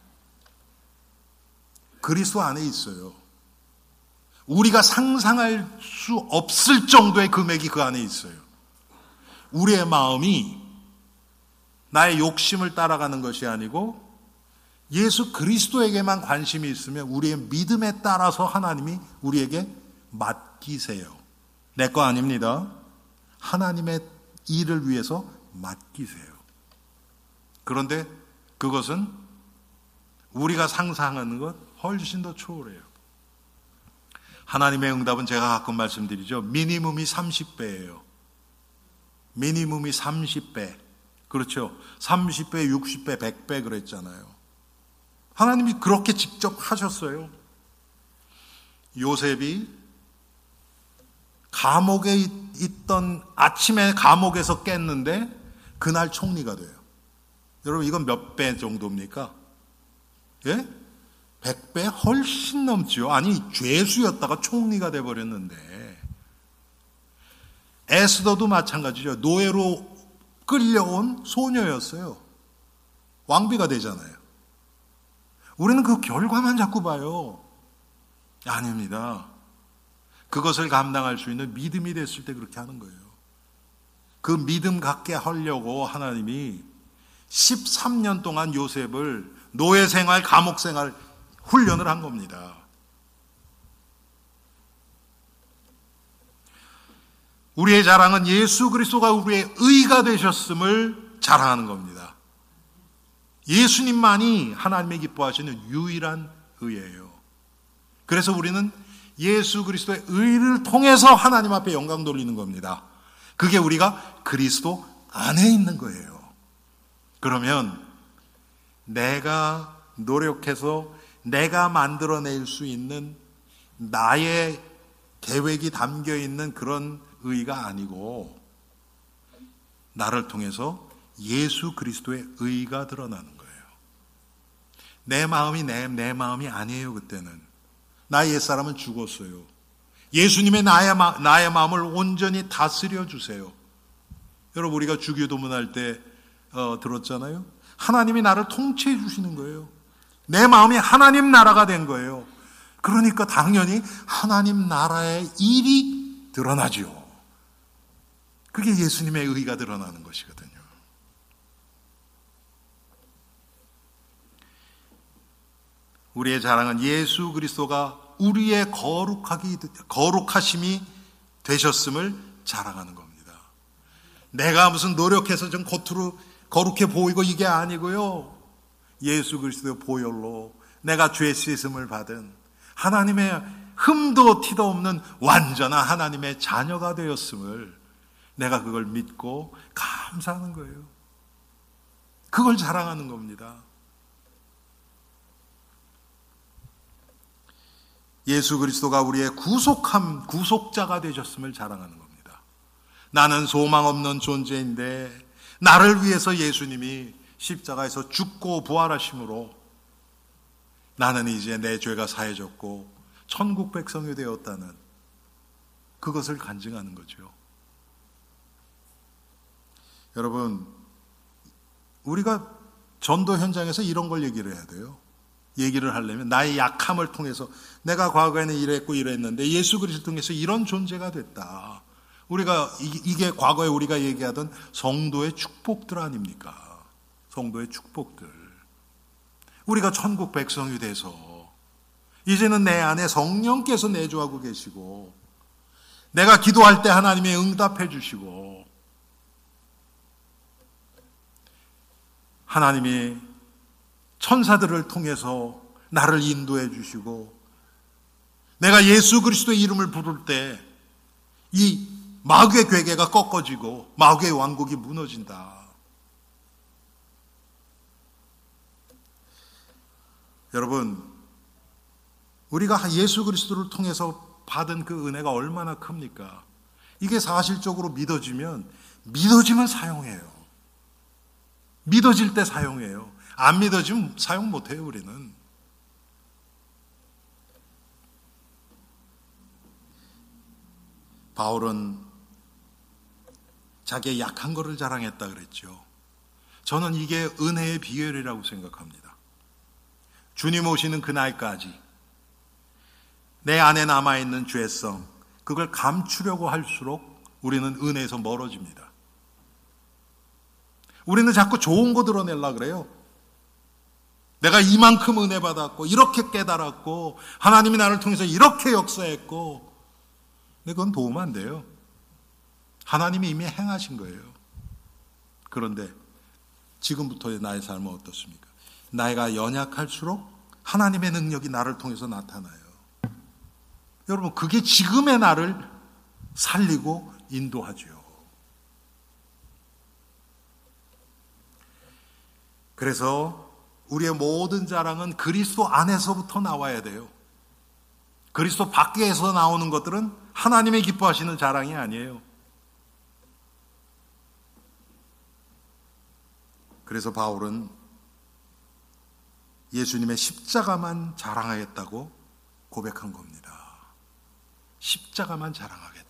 그리스도 안에 있어요. 우리가 상상할 수 없을 정도의 금액이 그 안에 있어요. 우리의 마음이 나의 욕심을 따라가는 것이 아니고 예수 그리스도에게만 관심이 있으면 우리의 믿음에 따라서 하나님이 우리에게 맡기세요. 내 거 아닙니다. 하나님의 일을 위해서 맡기세요. 그런데 그것은 우리가 상상하는 것 훨씬 더 초월해요. 하나님의 응답은 제가 가끔 말씀드리죠. 미니멈이 삼십 배예요. 미니멈이 삼십 배. 그렇죠. 삼십 배, 육십 배, 백 배 그랬잖아요. 하나님이 그렇게 직접 하셨어요. 요셉이 감옥에 있던 아침에 감옥에서 깼는데 그날 총리가 돼요. 여러분 이건 몇 배 정도입니까? 예? 백 배 훨씬 넘지요. 아니 죄수였다가 총리가 돼버렸는데. 에스더도 마찬가지죠. 노예로 끌려온 소녀였어요. 왕비가 되잖아요. 우리는 그 결과만 자꾸 봐요. 아닙니다. 그것을 감당할 수 있는 믿음이 됐을 때 그렇게 하는 거예요. 그 믿음 갖게 하려고 하나님이 십삼 년 동안 요셉을 노예 생활, 감옥 생활 훈련을 한 겁니다. 우리의 자랑은 예수 그리스도가 우리의 의가 되셨음을 자랑하는 겁니다. 예수님만이 하나님의 기뻐하시는 유일한 의예요. 그래서 우리는 예수 그리스도의 의를 통해서 하나님 앞에 영광 돌리는 겁니다. 그게 우리가 그리스도 안에 있는 거예요. 그러면 내가 노력해서 내가 만들어낼 수 있는 나의 계획이 담겨 있는 그런 의가 아니고 나를 통해서 예수 그리스도의 의가 드러나는 거예요. 내 마음이 내, 내 마음이 아니에요. 그때는 나의 옛사람은 죽었어요. 예수님의 나의, 마, 나의 마음을 온전히 다스려 주세요. 여러분 우리가 주기도문 할 때 어, 들었잖아요. 하나님이 나를 통치해 주시는 거예요. 내 마음이 하나님 나라가 된 거예요. 그러니까 당연히 하나님 나라의 일이 드러나죠. 그게 예수님의 의가 드러나는 것이거든요. 우리의 자랑은 예수 그리스도가 우리의 거룩하기, 거룩하심이 되셨음을 자랑하는 겁니다. 내가 무슨 노력해서 좀 겉으로 거룩해 보이고 이게 아니고요. 예수 그리스도의 보혈로 내가 죄 씻음을 받은 하나님의 흠도 티도 없는 완전한 하나님의 자녀가 되었음을 내가 그걸 믿고 감사하는 거예요. 그걸 자랑하는 겁니다. 예수 그리스도가 우리의 구속함, 구속자가 되셨음을 자랑하는 겁니다. 나는 소망 없는 존재인데 나를 위해서 예수님이 십자가에서 죽고 부활하심으로 나는 이제 내 죄가 사해졌고 천국 백성이 되었다는 그것을 간증하는 거죠. 여러분, 우리가 전도 현장에서 이런 걸 얘기를 해야 돼요. 얘기를 하려면 나의 약함을 통해서 내가 과거에는 이랬고 이랬는데 예수 그리스도를 통해서 이런 존재가 됐다. 우리가 이게 과거에 우리가 얘기하던 성도의 축복들 아닙니까? 성도의 축복들. 우리가 천국 백성이 돼서 이제는 내 안에 성령께서 내주하고 계시고 내가 기도할 때 하나님이 응답해 주시고 하나님이 천사들을 통해서 나를 인도해 주시고 내가 예수 그리스도의 이름을 부를 때 이 마귀의 괴계가 꺾어지고 마귀의 왕국이 무너진다. 여러분, 우리가 예수 그리스도를 통해서 받은 그 은혜가 얼마나 큽니까? 이게 사실적으로 믿어지면 믿어지면 사용해요. 믿어질 때 사용해요. 안 믿어지면 사용 못해요. 우리는. 바울은 자기의 약한 거를 자랑했다 그랬죠. 저는 이게 은혜의 비결이라고 생각합니다. 주님 오시는 그날까지 내 안에 남아있는 죄성, 그걸 감추려고 할수록 우리는 은혜에서 멀어집니다. 우리는 자꾸 좋은 거 드러내려고 그래요. 내가 이만큼 은혜 받았고 이렇게 깨달았고 하나님이 나를 통해서 이렇게 역사했고, 근데 그건 도움 안 돼요. 하나님이 이미 행하신 거예요. 그런데 지금부터의 나의 삶은 어떻습니까? 나이가 연약할수록 하나님의 능력이 나를 통해서 나타나요. 여러분, 그게 지금의 나를 살리고 인도하죠. 그래서 우리의 모든 자랑은 그리스도 안에서부터 나와야 돼요. 그리스도 밖에서 나오는 것들은 하나님의 기뻐하시는 자랑이 아니에요. 그래서 바울은 예수님의 십자가만 자랑하겠다고 고백한 겁니다. 십자가만 자랑하겠다.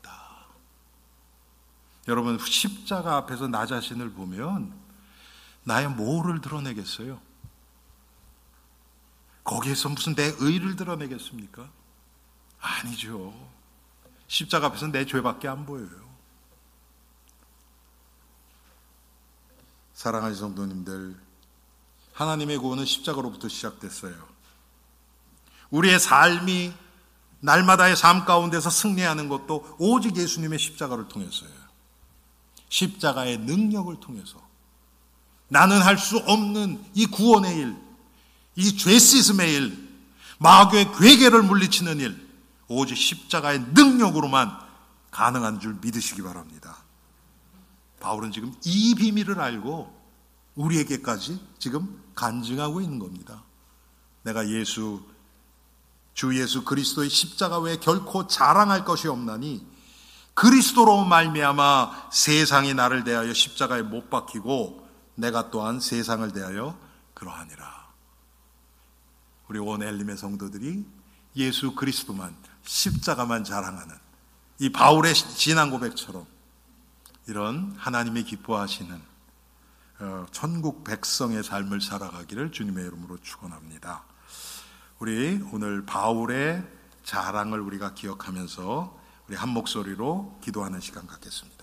여러분, 십자가 앞에서 나 자신을 보면 나의 뭐를 드러내겠어요? 거기에서 무슨 내 의를 드러내겠습니까? 아니죠. 십자가 앞에서 내 죄밖에 안 보여요. 사랑하는 성도님들, 하나님의 구원은 십자가로부터 시작됐어요. 우리의 삶이 날마다의 삶 가운데서 승리하는 것도 오직 예수님의 십자가를 통해서예요. 십자가의 능력을 통해서 나는 할 수 없는 이 구원의 일, 이 죄 씻음의 일, 마귀의 괴계를 물리치는 일, 오직 십자가의 능력으로만 가능한 줄 믿으시기 바랍니다. 바울은 지금 이 비밀을 알고 우리에게까지 지금 간증하고 있는 겁니다. 내가 예수, 주 예수 그리스도의 십자가 외에 결코 자랑할 것이 없나니 그리스도로 말미암아 세상이 나를 대하여 십자가에 못 박히고 내가 또한 세상을 대하여 그러하니라. 우리 온 엘림의 성도들이 예수 그리스도만, 십자가만 자랑하는 이 바울의 진한 고백처럼 이런 하나님이 기뻐하시는 천국 백성의 삶을 살아가기를 주님의 이름으로 축원합니다. 우리 오늘 바울의 자랑을 우리가 기억하면서 우리 한 목소리로 기도하는 시간 갖겠습니다.